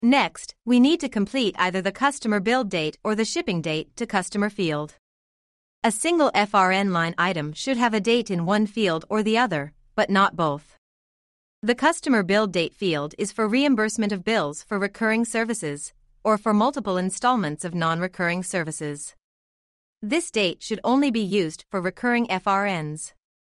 Next, we need to complete either the customer build date or the shipping date to customer field. A single FRN line item should have a date in one field or the other, but not both. The customer build date field is for reimbursement of bills for recurring services, or for multiple installments of non-recurring services. This date should only be used for recurring FRNs.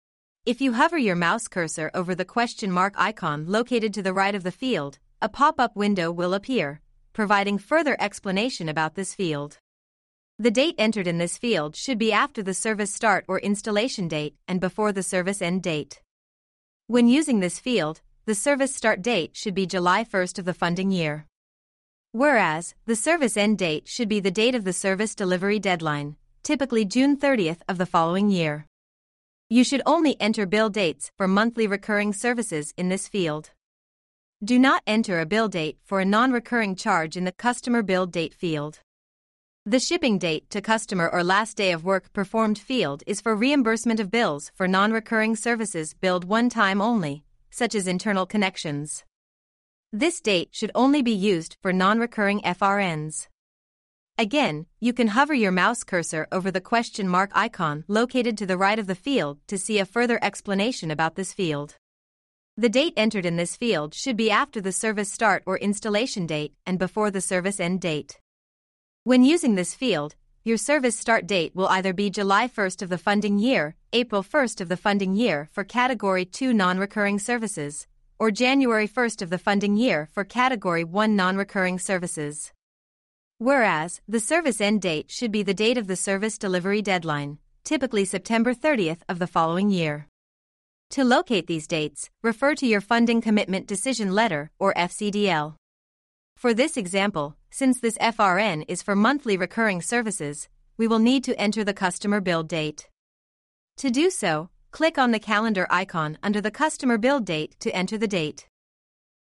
If you hover your mouse cursor over the question mark icon located to the right of the field, a pop-up window will appear, providing further explanation about this field. The date entered in this field should be after the service start or installation date and before the service end date. When using this field, the service start date should be July 1st of the funding year. Whereas, the service end date should be the date of the service delivery deadline, typically June 30th of the following year. You should only enter bill dates for monthly recurring services in this field. Do not enter a bill date for a non-recurring charge in the customer build date field. The shipping date to customer or last day of work performed field is for reimbursement of bills for non-recurring services billed one time only, such as internal connections. This date should only be used for non-recurring FRNs. Again, you can hover your mouse cursor over the question mark icon located to the right of the field to see a further explanation about this field. The date entered in this field should be after the service start or installation date and before the service end date. When using this field, your service start date will either be July 1st of the funding year, April 1st of the funding year for Category 2 non-recurring services, or January 1st of the funding year for Category 1 non-recurring services. Whereas, the service end date should be the date of the service delivery deadline, typically September 30th of the following year. To locate these dates, refer to your Funding Commitment Decision Letter or FCDL. For this example, since this FRN is for monthly recurring services, we will need to enter the customer build date. To do so, click on the calendar icon under the customer build date to enter the date.